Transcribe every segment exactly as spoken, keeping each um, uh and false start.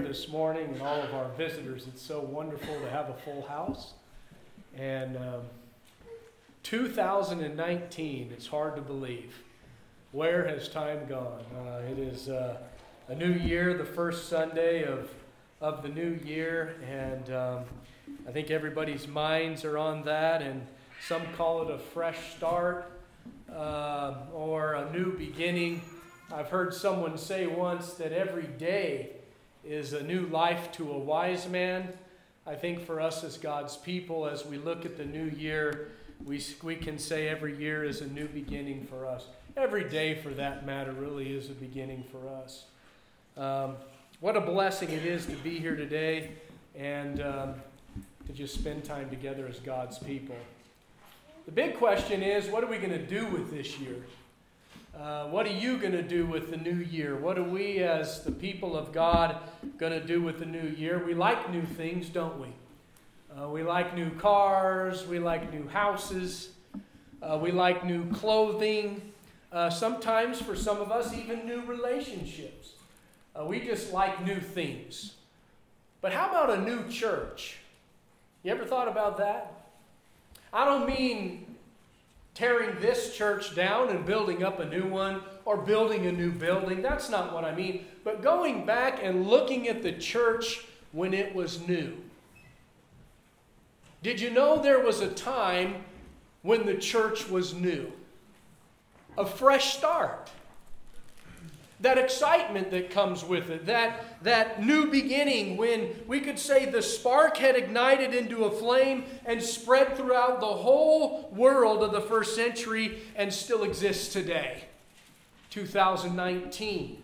this morning and all of our visitors. It's so wonderful to have a full house. And um, two thousand nineteen, it's hard to believe. Where has time gone? Uh, it is uh, a new year, the first Sunday of, of the new year, and um, I think everybody's minds are on that, and some call it a fresh start uh, or a new beginning. I've heard someone say once that every day is a new life to a wise man. I think for us as God's people, as we look at the new year, we we can say every year is a new beginning for us. Every day, for that matter, really is a beginning for us. Um, what a blessing it is to be here today and um, to just spend time together as God's people. The big question is, what are we going to do with this year? Uh, what are you going to do with the new year? What are we as the people of God going to do with the new year? We like new things, don't we? Uh, we like new cars. We like new houses. Uh, we like new clothing. Uh, sometimes, for some of us, even new relationships. Uh, we just like new things. But how about a new church? You ever thought about that? I don't mean tearing this church down and building up a new one or building a new building. That's not what I mean. But going back and looking at the church when it was new. Did you know there was a time when the church was new? A fresh start. That excitement that comes with it. That, that new beginning when we could say the spark had ignited into a flame and spread throughout the whole world of the first century and still exists today. two thousand nineteen.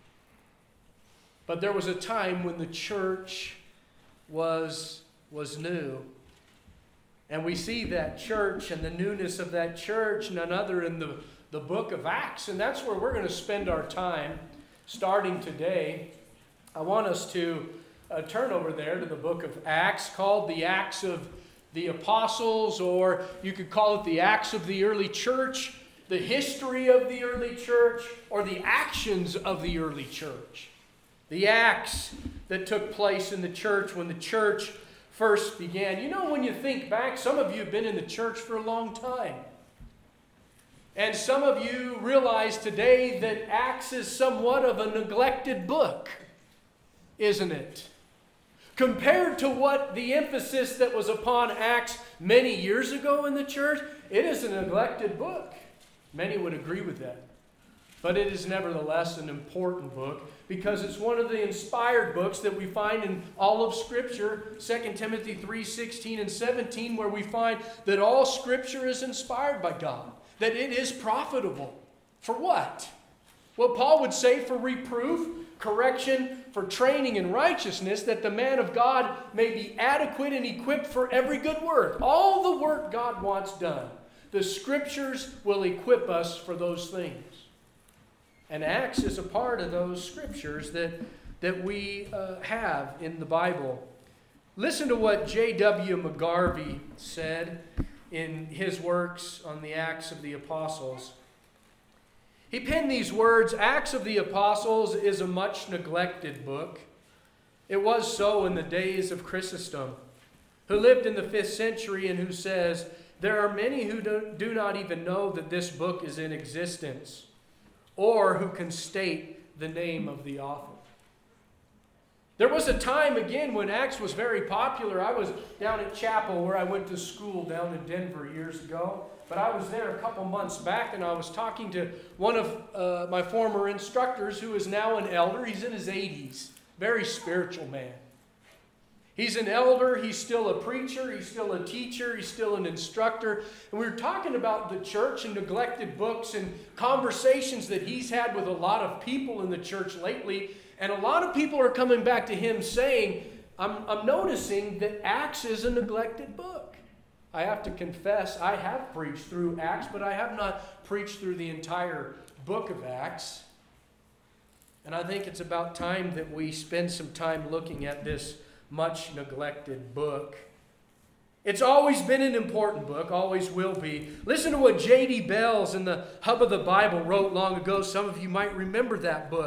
But there was a time when the church was, was new. And we see that church and the newness of that church, none other in the the book of Acts, and that's where we're going to spend our time starting today. I want us to uh, turn over there to the book of Acts, called the Acts of the Apostles, or you could call it the Acts of the early church, the history of the early church, or the actions of the early church. The acts that took place in the church when the church first began. You know, when you think back, some of you have been in the church for a long time. And some of you realize today that Acts is somewhat of a neglected book, isn't it? Compared to what the emphasis that was upon Acts many years ago in the church, it is a neglected book. Many would agree with that. But it is nevertheless an important book because it's one of the inspired books that we find in all of Scripture, Second Timothy three sixteen and seventeen, where we find that all Scripture is inspired by God. That it is profitable. For what? Well, Paul would say for reproof, correction, for training in righteousness, that the man of God may be adequate and equipped for every good work. All the work God wants done. The Scriptures will equip us for those things. And Acts is a part of those Scriptures that, that we uh, have in the Bible. Listen to what J W McGarvey said in his works on the Acts of the Apostles. He penned these words, "Acts of the Apostles is a much neglected book. It was so in the days of Chrysostom, who lived in the fifth century and who says, there are many who do, do not even know that this book is in existence, or who can state the name of the author." There was a time, again, when Acts was very popular. I was down at Chapel where I went to school down in Denver years ago. But I was there a couple months back, and I was talking to one of uh, my former instructors who is now an elder. He's in his eighties. Very spiritual man. He's an elder. He's still a preacher. He's still a teacher. He's still an instructor. And we were talking about the church and neglected books and conversations that he's had with a lot of people in the church lately. And a lot of people are coming back to him saying, I'm, I'm noticing that Acts is a neglected book. I have to confess, I have preached through Acts, but I have not preached through the entire book of Acts. And I think it's about time that we spend some time looking at this much neglected book. It's always been an important book, always will be. Listen to what J D Bells in the Hub of the Bible wrote long ago. Some of you might remember that book.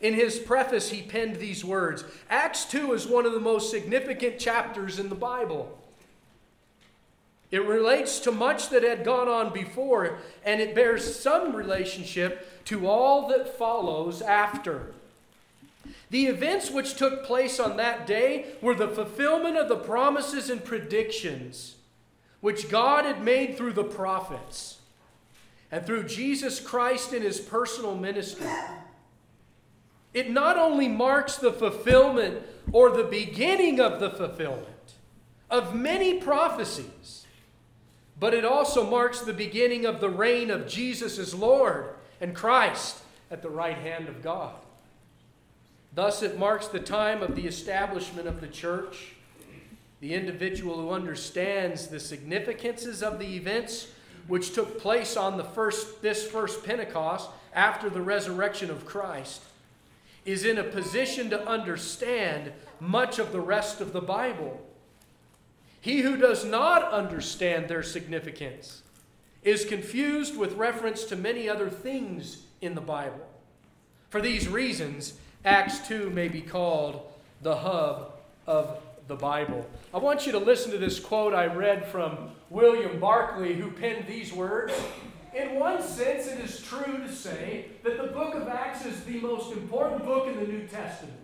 in his preface, he penned these words. Acts two is one of the most significant chapters in the Bible. It relates to much that had gone on before, and it bears some relationship to all that follows after. The events which took place on that day were the fulfillment of the promises and predictions which God had made through the prophets and through Jesus Christ in his personal ministry. It not only marks the fulfillment or the beginning of the fulfillment of many prophecies, but it also marks the beginning of the reign of Jesus as Lord and Christ at the right hand of God. Thus it marks the time of the establishment of the church. The individual who understands the significances of the events which took place on the first, this first Pentecost after the resurrection of Christ is in a position to understand much of the rest of the Bible. He who does not understand their significance is confused with reference to many other things in the Bible. For these reasons, Acts two may be called the hub of the Bible. I want you to listen to this quote I read from William Barclay, who penned these words. In one sense, it is true to say that the book of Acts is the most important book in the New Testament.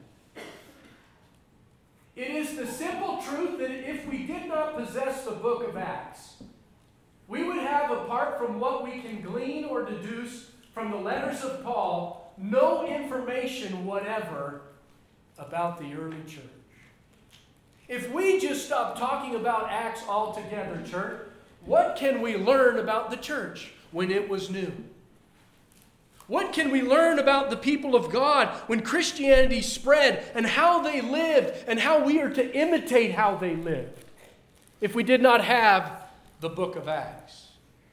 It is the simple truth that if we did not possess the book of Acts, we would have, apart from what we can glean or deduce from the letters of Paul, no information whatever about the early church. If we just stop talking about Acts altogether, church, what can we learn about the church when it was new? What can we learn about the people of God when Christianity spread and how they lived and how we are to imitate how they lived if we did not have the book of Acts?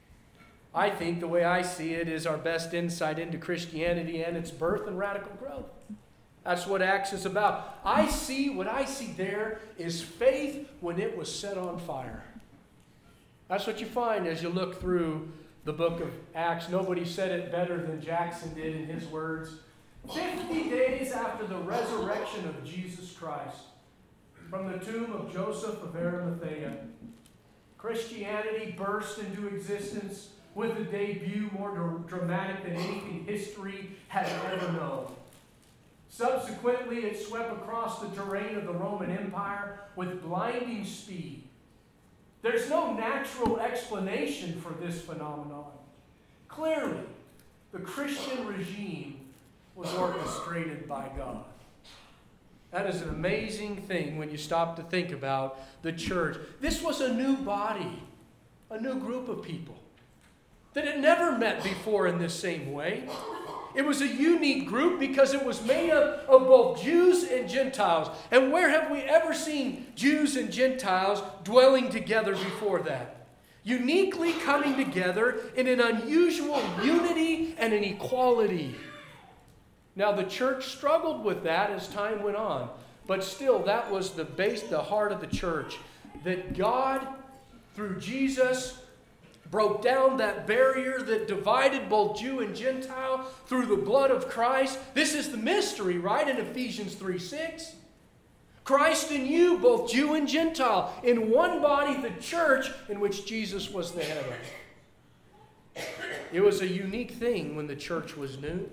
I think the way I see it is our best insight into Christianity and its birth and radical growth. That's what Acts is about. I see, what I see there is faith when it was set on fire. That's what you find as you look through the book of Acts. Nobody said it better than Jackson did in his words. Fifty days after the resurrection of Jesus Christ, from the tomb of Joseph of Arimathea, Christianity burst into existence with a debut more dramatic than anything history has ever known. Subsequently, it swept across the terrain of the Roman Empire with blinding speed. There's no natural explanation for this phenomenon. Clearly, the Christian regime was orchestrated by God. That is an amazing thing when you stop to think about the church. This was a new body, a new group of people that had never met before in this same way. It was a unique group because it was made up of both Jews and Gentiles. And where have we ever seen Jews and Gentiles dwelling together before that? Uniquely coming together in an unusual unity and an equality. Now, the church struggled with that as time went on. But still, that was the base, the heart of the church. That God, through Jesus, broke down that barrier that divided both Jew and Gentile through the blood of Christ. This is the mystery, right, in Ephesians three six. Christ in you, both Jew and Gentile, in one body, the church, in which Jesus was the head of. It was a unique thing when the church was new.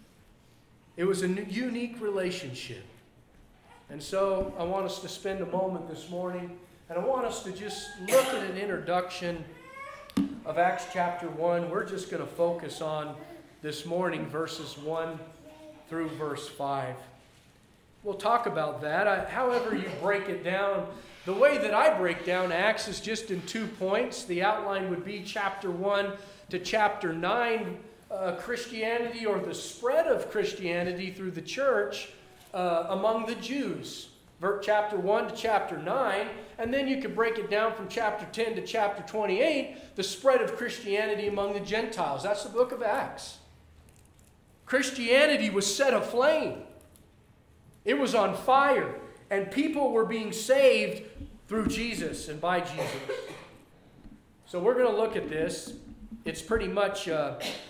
It was a unique relationship. And so I want us to spend a moment this morning, and I want us to just look at an introduction of Acts chapter one. We're just going to focus on this morning verses one through verse five. We'll talk about that. I, however you break it down, the way that I break down Acts is just in two points. The outline would be chapter one to chapter nine, uh, Christianity, or the spread of Christianity through the church uh, among the Jews. Chapter one to chapter nine, and then you could break it down from chapter ten to chapter twenty-eight, the spread of Christianity among the Gentiles. That's the book of Acts. Christianity was set aflame. It was on fire, and people were being saved through Jesus and by Jesus. So we're going to look at this. It's pretty much uh,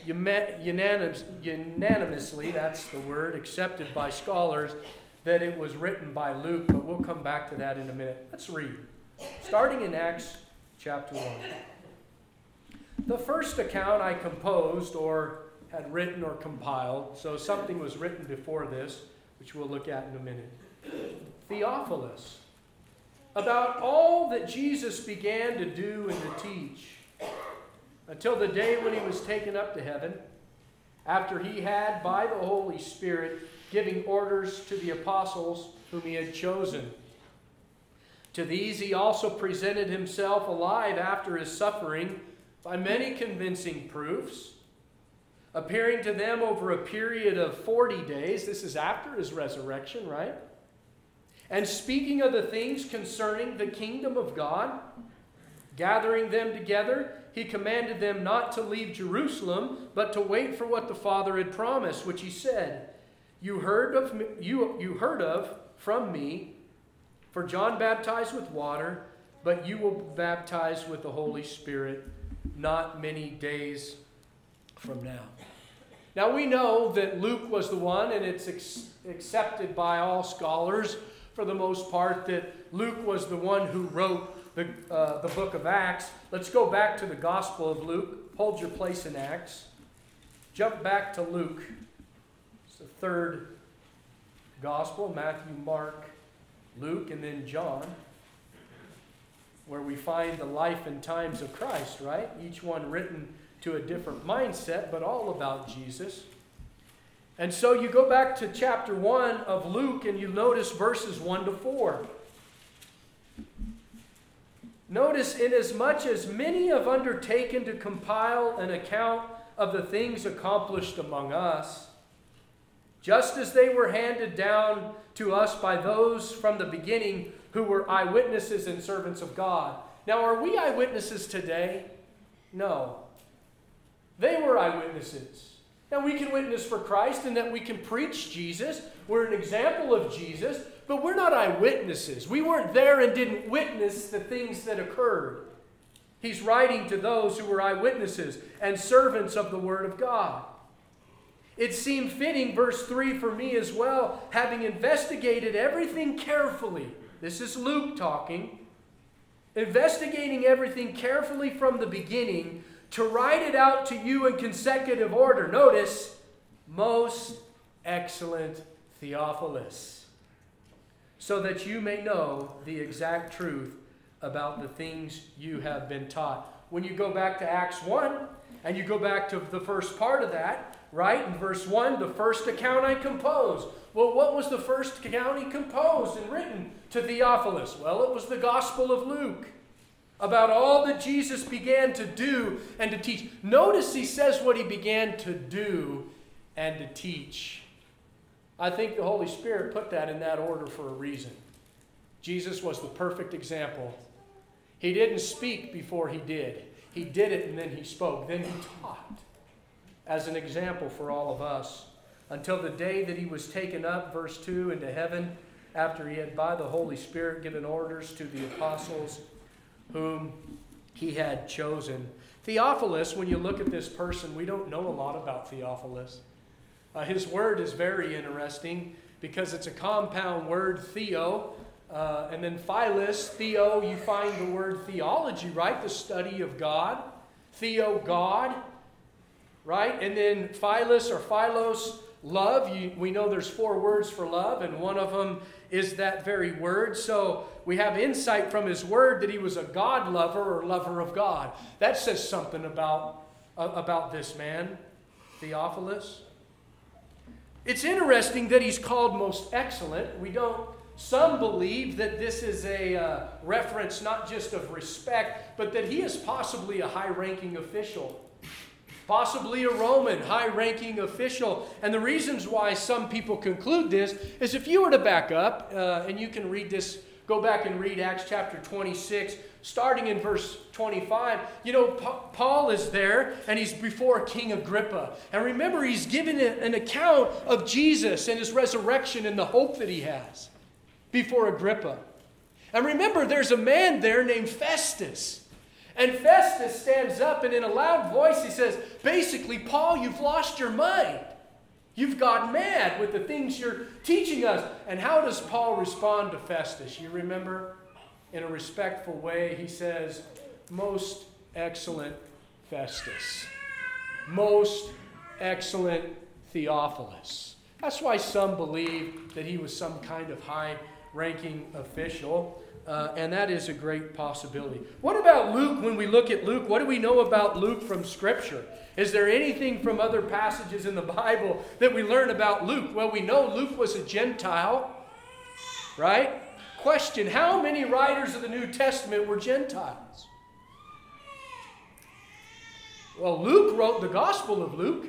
unanimous, unanimously, that's the word, accepted by scholars, that it was written by Luke, but we'll come back to that in a minute. Let's read. Starting in Acts chapter one. The first account I composed or had written or compiled, so something was written before this, which we'll look at in a minute. Theophilus, about all that Jesus began to do and to teach, until the day when he was taken up to heaven, after he had, by the Holy Spirit, giving orders to the apostles whom he had chosen. To these he also presented himself alive after his suffering by many convincing proofs, appearing to them over a period of forty days. This is after his resurrection, right? And speaking of the things concerning the kingdom of God, gathering them together, he commanded them not to leave Jerusalem, but to wait for what the Father had promised, which he said, You heard of me, you, you heard of from me, for John baptized with water, but you will be baptized with the Holy Spirit not many days from now. Now we know that Luke was the one, and it's ex- accepted by all scholars for the most part, that Luke was the one who wrote the, uh, the book of Acts. Let's go back to the Gospel of Luke. Hold your place in Acts. Jump back to Luke. It's the third Gospel, Matthew, Mark, Luke, and then John, where we find the life and times of Christ, right? Each one written to a different mindset, but all about Jesus. And so you go back to chapter one of Luke and you notice verses one to four. Notice, inasmuch as many have undertaken to compile an account of the things accomplished among us, just as they were handed down to us by those from the beginning who were eyewitnesses and servants of God. Now, are we eyewitnesses today? No. They were eyewitnesses. Now, we can witness for Christ and that we can preach Jesus. We're an example of Jesus, but we're not eyewitnesses. We weren't there and didn't witness the things that occurred. He's writing to those who were eyewitnesses and servants of the Word of God. It seemed fitting, verse three, for me as well, having investigated everything carefully. This is Luke talking. Investigating everything carefully from the beginning, to write it out to you in consecutive order. Notice, most excellent Theophilus, so that you may know the exact truth about the things you have been taught. When you go back to Acts one, and you go back to the first part of that, right? In verse one, the first account I composed. Well, what was the first account he composed and written to Theophilus? Well, it was the Gospel of Luke, about all that Jesus began to do and to teach. Notice he says what he began to do and to teach. I think the Holy Spirit put that in that order for a reason. Jesus was the perfect example. He didn't speak before he did. He did it and then he spoke. Then he taught as an example for all of us, until the day that he was taken up, verse two, into heaven, after he had by the Holy Spirit given orders to the apostles whom he had chosen. Theophilus, when you look at this person, we don't know a lot about Theophilus. Uh, his word is very interesting because it's a compound word, theo, uh, and then philos, theo, you find the word theology, right? The study of God. Theo, God, right? And then philos or philos, love. You, we know there's four words for love, and one of them is that very word. So we have insight from his word that he was a God lover or lover of God. That says something about, uh, about this man, Theophilus. It's interesting that he's called most excellent. We don't, some believe that this is a uh, reference not just of respect, but that he is possibly a high-ranking official. Possibly a Roman high-ranking official. And the reasons why some people conclude this is if you were to back up, uh, and you can read this, go back and read Acts chapter twenty-six, starting in verse twenty-five. You know, Pa- Paul is there, and he's before King Agrippa. And remember, he's giving an account of Jesus and his resurrection and the hope that he has before Agrippa. And remember, there's a man there named Festus. And Festus stands up and in a loud voice he says, basically, Paul, you've lost your mind. You've gone mad with the things you're teaching us. And how does Paul respond to Festus? You remember? In a respectful way, he says, most excellent Festus. Most excellent Theophilus. That's why some believe that he was some kind of high-ranking official. Uh, and that is a great possibility. What about Luke? When we look at Luke, what do we know about Luke from Scripture? Is there anything from other passages in the Bible that we learn about Luke? Well, we know Luke was a Gentile, right? Question, how many writers of the New Testament were Gentiles? Well, Luke wrote the Gospel of Luke.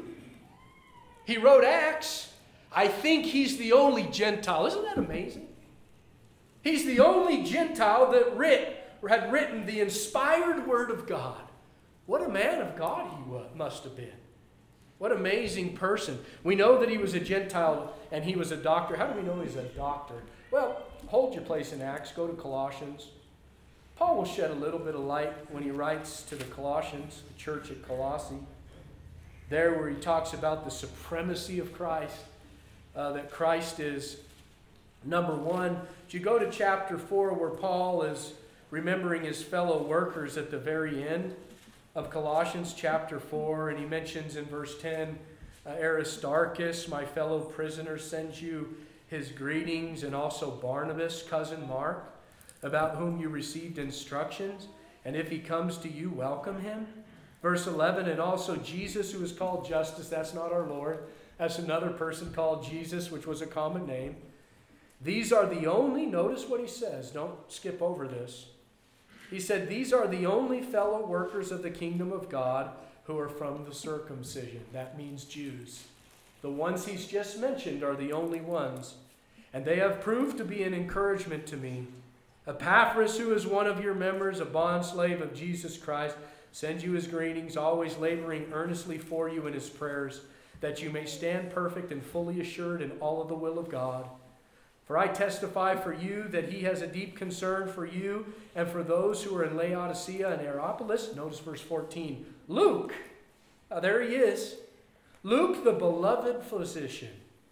He wrote Acts. I think he's the only Gentile. Isn't that amazing? He's the only Gentile that writ, had written the inspired Word of God. What a man of God he was, must have been. What an amazing person. We know that he was a Gentile and he was a doctor. How do we know he's a doctor? Well, hold your place in Acts. Go to Colossians. Paul will shed a little bit of light when he writes to the Colossians, the church at Colossae. There where he talks about the supremacy of Christ, uh, that Christ is number one. You go to chapter four where Paul is remembering his fellow workers at the very end of Colossians chapter four, and he mentions in verse ten, uh, Aristarchus, my fellow prisoner, sends you his greetings, and also Barnabas, cousin Mark, about whom you received instructions, and if he comes to you, welcome him. Verse eleven, and also Jesus, who is called Justus, that's not our Lord, that's another person called Jesus, which was a common name. These are the only, notice what he says, don't skip over this. He said, these are the only fellow workers of the kingdom of God who are from the circumcision. That means Jews. The ones he's just mentioned are the only ones. And they have proved to be an encouragement to me. Epaphras, who is one of your members, a bondslave of Jesus Christ, sends you his greetings, always laboring earnestly for you in his prayers, that you may stand perfect and fully assured in all of the will of God. For I testify for you that he has a deep concern for you and for those who are in Laodicea and Hierapolis. Notice verse fourteen. Luke, oh, there he is. Luke, the beloved physician,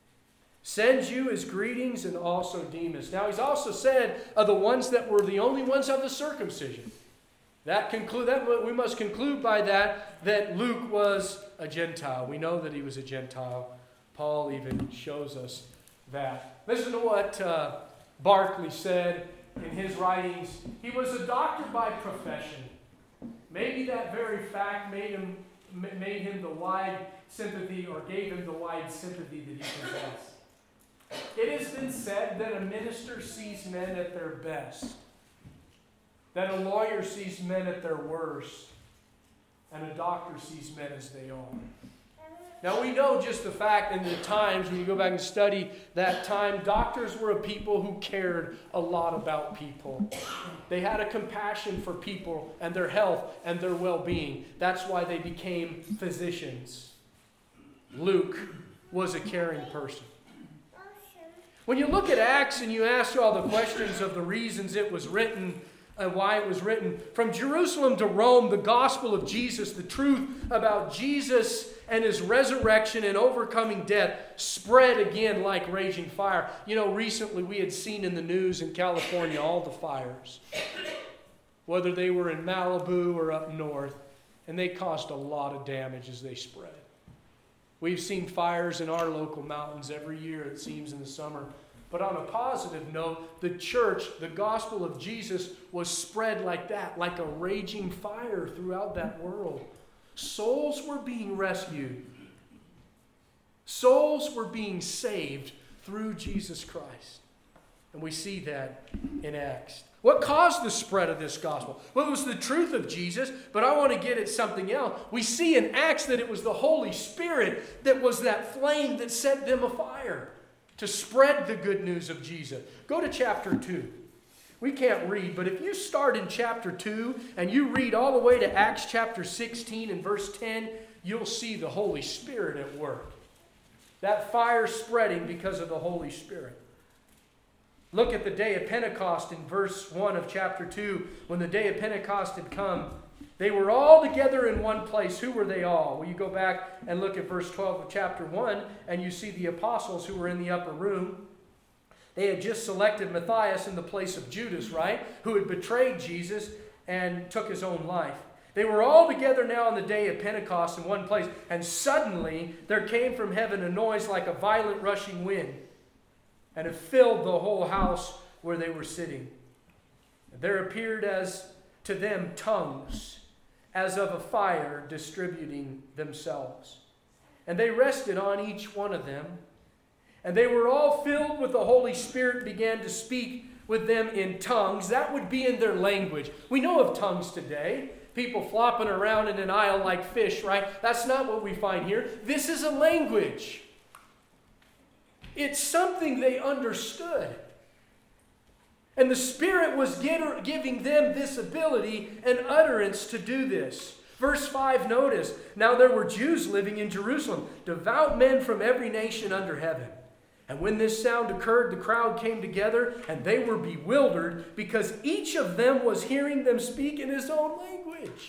sends you his greetings, and also Demas. Now he's also said of the ones that were the only ones of the circumcision. That conclude that we must conclude by that that Luke was a Gentile. We know that he was a Gentile. Paul even shows us that. Listen to what uh, Barclay said in his writings. He was a doctor by profession. Maybe that very fact made him made him the wide sympathy, or gave him the wide sympathy that he possessed. It has been said that a minister sees men at their best, that a lawyer sees men at their worst, and a doctor sees men as they are. Now we know just the fact in the times, when you go back and study that time, doctors were a people who cared a lot about people. They had a compassion for people and their health and their well-being. That's why they became physicians. Luke was a caring person. When you look at Acts and you ask all the questions of the reasons it was written and why it was written, from Jerusalem to Rome, the gospel of Jesus, the truth about Jesus and his resurrection and overcoming death spread again like raging fire. You know, recently we had seen in the news in California all the fires, whether they were in Malibu or up north, and they caused a lot of damage as they spread. We've seen fires in our local mountains every year, it seems, in the summer. But on a positive note, the church, the gospel of Jesus, was spread like that, like a raging fire throughout that world. Souls were being rescued. Souls were being saved through Jesus Christ. And we see that in Acts. What caused the spread of this gospel? Well, it was the truth of Jesus, but I want to get at something else. We see in Acts that it was the Holy Spirit that was that flame that set them afire to spread the good news of Jesus. Go to chapter two. We can't read, but if you start in chapter two and you read all the way to Acts chapter sixteen and verse ten, you'll see the Holy Spirit at work. That fire spreading because of the Holy Spirit. Look at the day of Pentecost in verse one of chapter two. When the day of Pentecost had come, They were all together in one place. Who were they all? Well, you go back and look at verse twelve of chapter one, and you see the apostles who were in the upper room. They had just selected Matthias in the place of Judas, right? Who had betrayed Jesus and took his own life. They were all together now on the day of Pentecost in one place, and suddenly there came from heaven a noise like a violent rushing wind, and it filled the whole house where they were sitting. There appeared as to them tongues, as of a fire distributing themselves. And they rested on each one of them. And they were all filled with the Holy Spirit and began to speak with them in tongues. That would be in their language. We know of tongues today. People flopping around in an aisle like fish, right? That's not what we find here. This is a language. It's something they understood. And the Spirit was giving them this ability and utterance to do this. Verse five, notice, now there were Jews living in Jerusalem, devout men from every nation under heaven. And when this sound occurred, the crowd came together, and they were bewildered, because each of them was hearing them speak in his own language.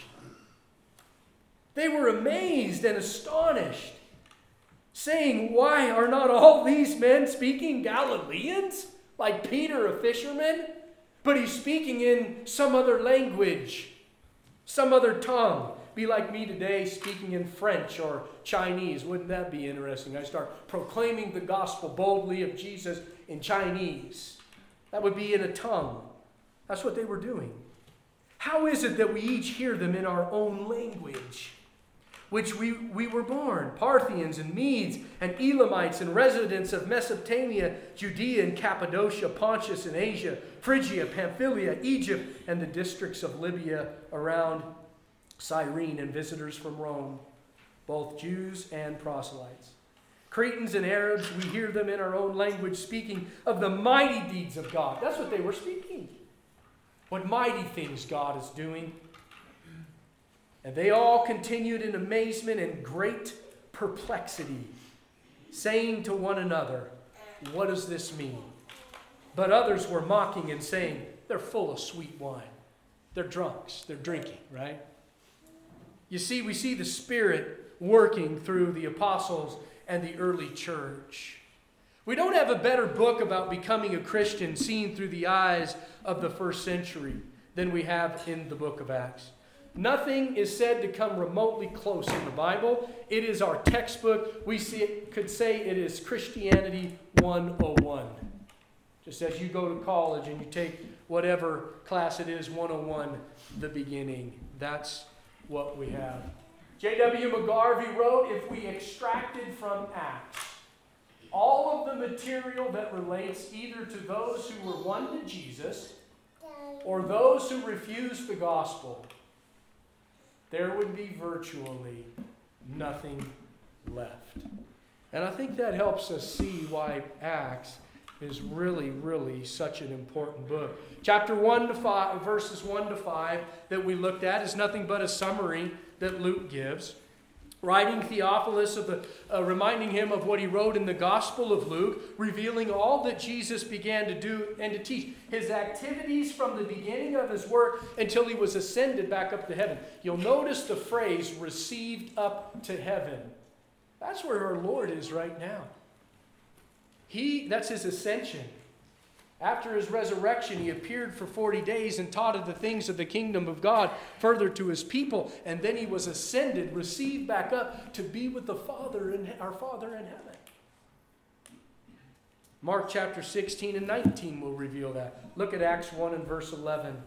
They were amazed and astonished, saying, why are not all these men speaking Galileans? Like Peter, a fisherman? But he's speaking in some other language, some other tongue. Be like me today speaking in French or Chinese. Wouldn't that be interesting? I start proclaiming the gospel boldly of Jesus in Chinese. That would be in a tongue. That's what they were doing. How is it that we each hear them in our own language, which we, we were born? Parthians and Medes and Elamites and residents of Mesopotamia, Judea and Cappadocia, Pontus and Asia, Phrygia, Pamphylia, Egypt, and the districts of Libya around Cyrene, and visitors from Rome, both Jews and proselytes. Cretans and Arabs, we hear them in our own language speaking of the mighty deeds of God. That's what they were speaking. What mighty things God is doing. And they all continued in amazement and great perplexity, saying to one another, what does this mean? But others were mocking and saying, they're full of sweet wine. They're drunks. They're drinking, right? You see, we see the Spirit working through the apostles and the early church. We don't have a better book about becoming a Christian seen through the eyes of the first century than we have in the book of Acts. Nothing is said to come remotely close in the Bible. It is our textbook. We see it, could say it is Christianity one oh one. Just as you go to college and you take whatever class it is, one oh one, the beginning. That's what we have. J W McGarvey wrote, if we extracted from Acts all of the material that relates either to those who were won to Jesus or those who refused the gospel, there would be virtually nothing left. And I think that helps us see why Acts is really, really such an important book. Chapter one to five, verses one to five that we looked at is nothing but a summary that Luke gives. Writing Theophilus, of the, uh, reminding him of what he wrote in the Gospel of Luke, revealing all that Jesus began to do and to teach. His activities from the beginning of his work until he was ascended back up to heaven. You'll notice the phrase, received up to heaven. That's where our Lord is right now. He, that's his ascension. After his resurrection, he appeared for forty days and taught of the things of the kingdom of God further to his people. And then he was ascended, received back up to be with the Father and our Father in heaven. Mark chapter sixteen and nineteen will reveal that. Look at Acts one and verse eleven.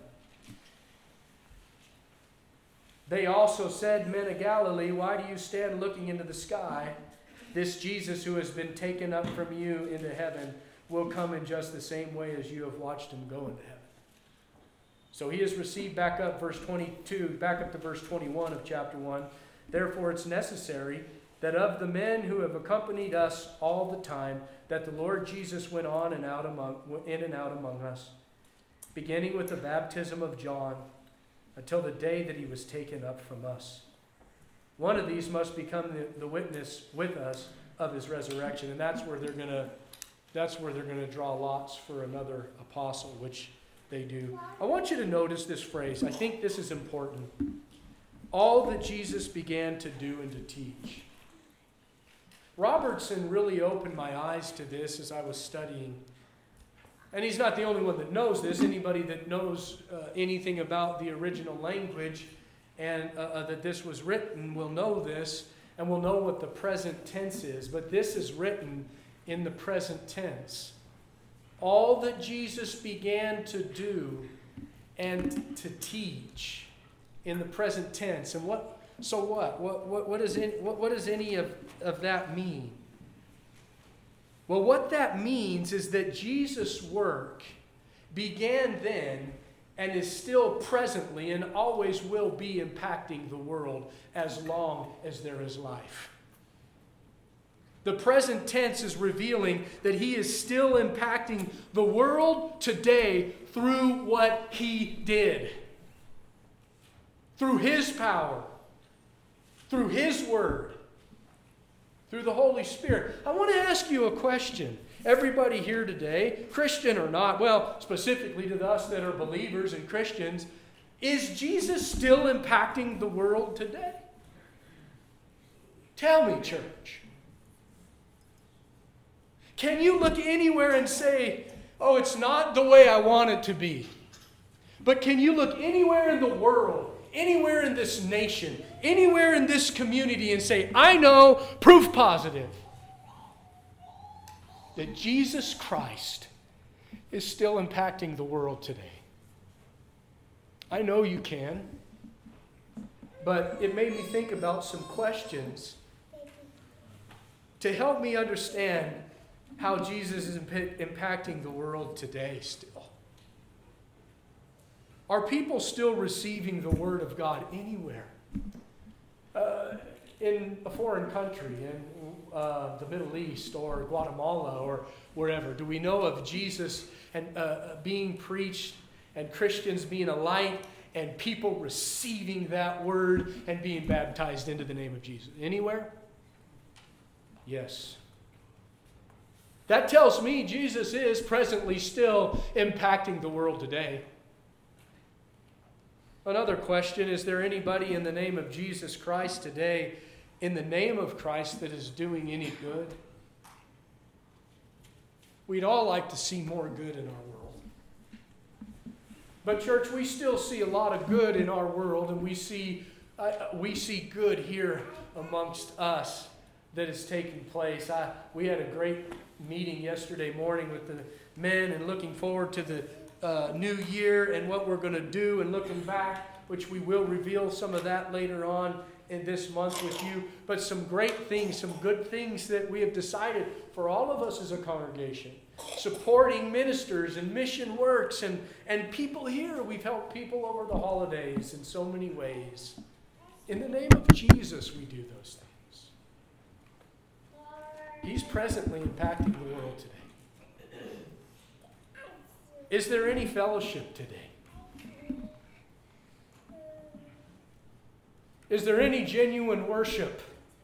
They also said, men of Galilee, why do you stand looking into the sky? This Jesus who has been taken up from you into heaven will come in just the same way as you have watched him go into heaven. So he is received back up, verse twenty-two, back up to verse twenty-one of chapter one. Therefore it's necessary that of the men who have accompanied us all the time, that the Lord Jesus went on and out among, in and out among us, beginning with the baptism of John, until the day that he was taken up from us. One of these must become the, the witness with us of his resurrection, and that's where they're going to That's where they're going to draw lots for another apostle, which they do. I want you to notice this phrase. I think this is important. all that Jesus began to do and to teach. Robertson really opened my eyes to this as I was studying. And he's not the only one that knows this. Anybody that knows uh, anything about the original language and uh, uh, that this was written will know this and will know what the present tense is. But this is written in the present tense. All that Jesus began to do and to teach in the present tense. And what? So what? What? What, what, does, any, what, what does any of, of that mean? Well, what that means is that Jesus' work began then and is still presently and always will be impacting the world as long as there is life. The present tense is revealing that he is still impacting the world today through what he did. Through his power. Through his word. Through the Holy Spirit. I want to ask you a question. Everybody here today, Christian or not, well, specifically to us that are believers and Christians, is Jesus still impacting the world today? Tell me, church. Can you look anywhere and say, oh, it's not the way I want it to be? But can you look anywhere in the world, anywhere in this nation, anywhere in this community and say, I know, proof positive, that Jesus Christ is still impacting the world today? I know you can, but it made me think about some questions to help me understand how Jesus is imp- impacting the world today still. Are people still receiving the Word of God anywhere? Uh, in a foreign country, in uh, the Middle East or Guatemala or wherever, do we know of Jesus and uh, being preached and Christians being a light and people receiving that Word and being baptized into the name of Jesus? Anywhere? Yes. That tells me Jesus is presently still impacting the world today. Another question, is there anybody in the name of Jesus Christ today, in the name of Christ, that is doing any good? We'd all like to see more good in our world. But church, we still see a lot of good in our world, and we see, uh, we see good here amongst us that is taking place. I, we had a great meeting yesterday morning with the men and looking forward to the uh, new year and what we're going to do and looking back, which we will reveal some of that later on in this month with you. But some great things, some good things that we have decided for all of us as a congregation. Supporting ministers and mission works and, and people here. We've helped people over the holidays in so many ways. In the name of Jesus, we do those things. He's presently impacting the world today. Is there any fellowship today? Is there any genuine worship?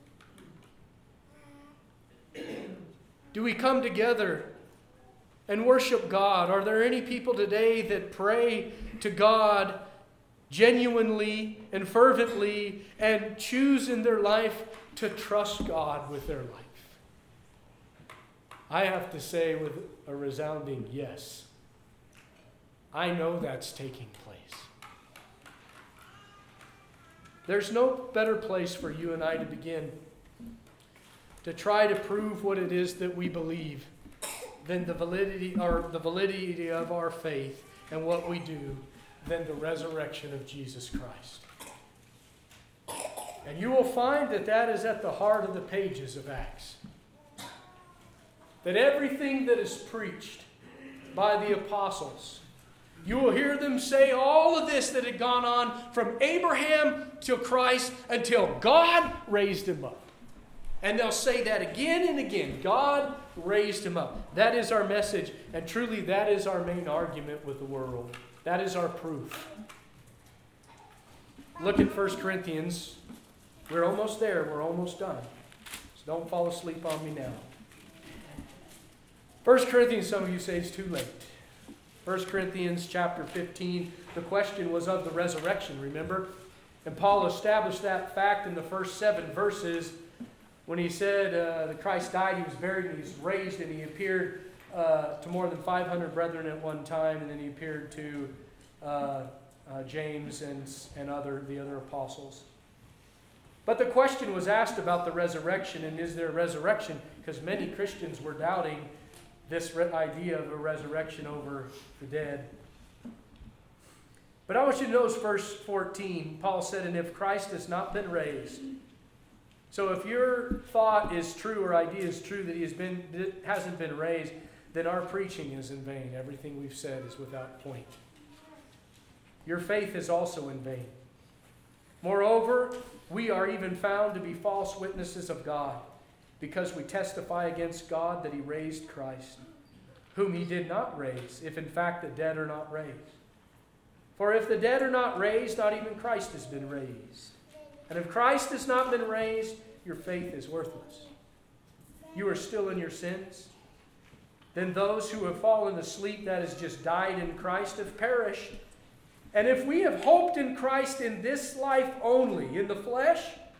Do we come together and worship God? Are there any people today that pray to God genuinely and fervently and choose in their life to trust God with their life? I have to say with a resounding yes. I know that's taking place. There's no better place for you and I to begin to try to prove what it is that we believe than the validity or the validity of our faith and what we do than the resurrection of Jesus Christ. And you will find that that is at the heart of the pages of Acts. That everything that is preached by the apostles, you will hear them say all of this that had gone on from Abraham till Christ until God raised him up. And they'll say that again and again. God raised him up. That is our message. And truly that is our main argument with the world. That is our proof. Look at First Corinthians. We're almost there. We're almost done. So don't fall asleep on me now. First Corinthians, some of you say it's too late. First Corinthians chapter fifteen, the question was of the resurrection, remember? And Paul established that fact in the first seven verses when he said uh, that Christ died, he was buried, and he was raised, and he appeared uh, to more than five hundred brethren at one time, and then he appeared to uh, uh, James and, and other the other apostles. But the question was asked about the resurrection, and is there a resurrection? Because many Christians were doubting this re- idea of a resurrection over the dead. But I want you to notice verse fourteen. Paul said, and if Christ has not been raised. So if your thought is true or idea is true that he has been, hasn't been raised, then our preaching is in vain. Everything we've said is without point. Your faith is also in vain. Moreover, we are even found to be false witnesses of God, because we testify against God that he raised Christ, whom he did not raise, if in fact the dead are not raised. For if the dead are not raised, not even Christ has been raised. And if Christ has not been raised, your faith is worthless. You are still in your sins. Then those who have fallen asleep, that is, just died in Christ, have perished. And if we have hoped in Christ in this life only, in the flesh,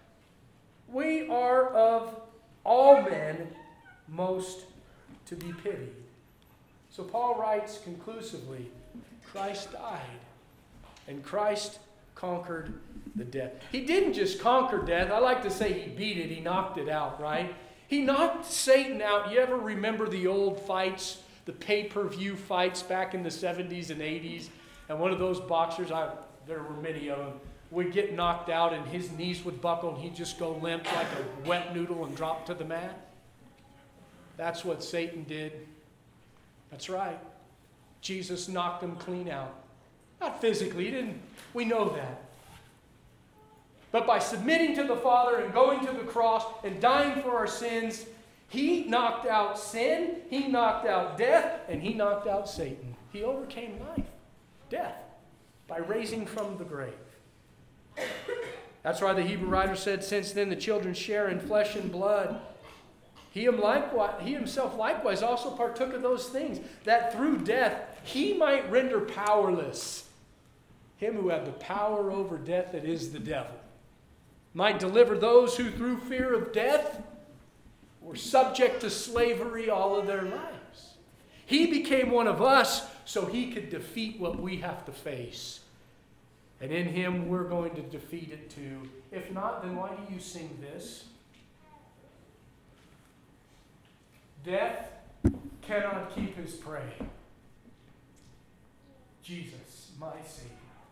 we are of all men most to be pitied. So Paul writes conclusively, Christ died, and Christ conquered the death. He didn't just conquer death. I like to say he beat it. He knocked it out, right? He knocked Satan out. You ever remember the old fights, the pay-per-view fights back in the seventies and eighties? And one of those boxers, I, there were many of them, would get knocked out and his knees would buckle and he'd just go limp like a wet noodle and drop to the mat. That's what Satan did. That's right. Jesus knocked him clean out. Not physically, he didn't. We know that. But by submitting to the Father and going to the cross and dying for our sins, he knocked out sin, he knocked out death, and he knocked out Satan. He overcame life, death, by raising from the grave. That's why the Hebrew writer said, since then the children share in flesh and blood. He, him likewise, he himself likewise also partook of those things, that through death he might render powerless him who had the power over death, that is the devil, might deliver those who through fear of death were subject to slavery all of their lives. He became one of us so he could defeat what we have to face. And in him we're going to defeat it too. If not, then why do you sing this? Death cannot keep his prey. Jesus, my Savior.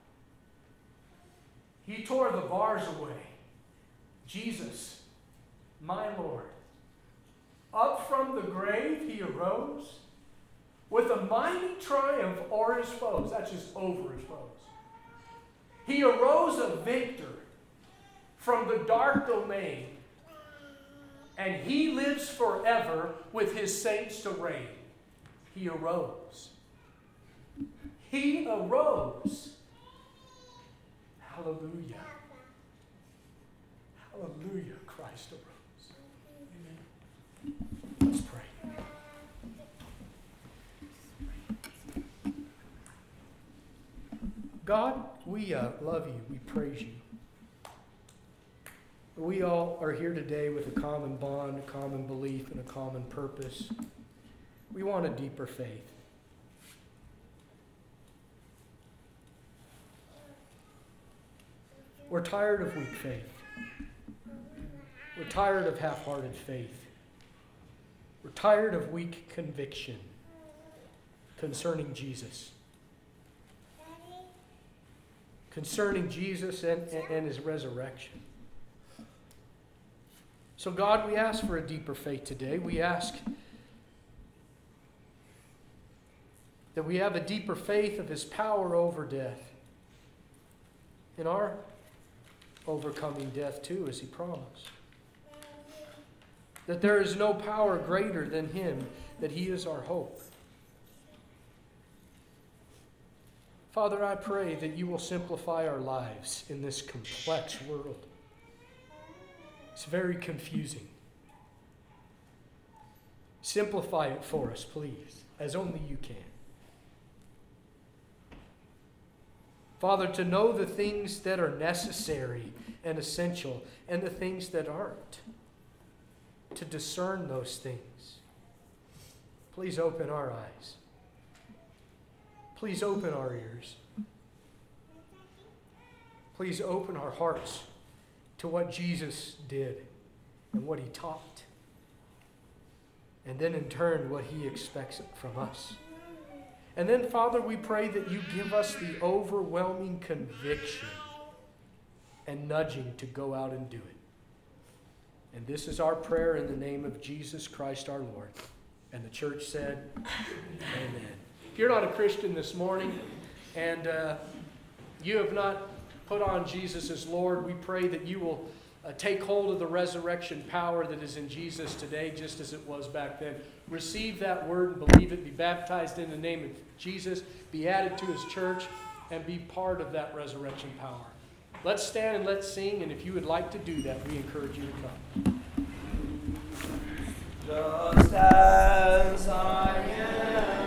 He tore the bars away. Jesus, my Lord. Up from the grave he arose with a mighty triumph o'er his foes. That's just over his foes. He arose a victor from the dark domain, and he lives forever with his saints to reign. He arose. He arose. Hallelujah. Hallelujah. Christ arose. Amen. Let's pray. God, we uh, love you. We praise you. We all are here today with a common bond, a common belief, and a common purpose. We want a deeper faith. We're tired of weak faith. We're tired of half-hearted faith. We're tired of weak conviction concerning Jesus. Concerning Jesus and, and, and his resurrection. So God, we ask for a deeper faith today. We ask that we have a deeper faith of his power over death. In our overcoming death too, as he promised. That there is no power greater than him, that he is our hope. Father, I pray that you will simplify our lives in this complex world. It's very confusing. Simplify it for us, please, as only you can. Father, to know the things that are necessary and essential and the things that aren't. To discern those things. Please open our eyes. Please open our ears. Please open our hearts to what Jesus did and what he taught. And then in turn, what he expects from us. And then, Father, we pray that you give us the overwhelming conviction and nudging to go out and do it. And this is our prayer in the name of Jesus Christ our Lord. And the church said, amen. If you're not a Christian this morning and uh, you have not put on Jesus as Lord, we pray that you will uh, take hold of the resurrection power that is in Jesus today, just as it was back then. Receive that word and believe it. Be baptized in the name of Jesus. Be added to his church and be part of that resurrection power. Let's stand and let's sing, and if you would like to do that, we encourage you to come. Just as I am.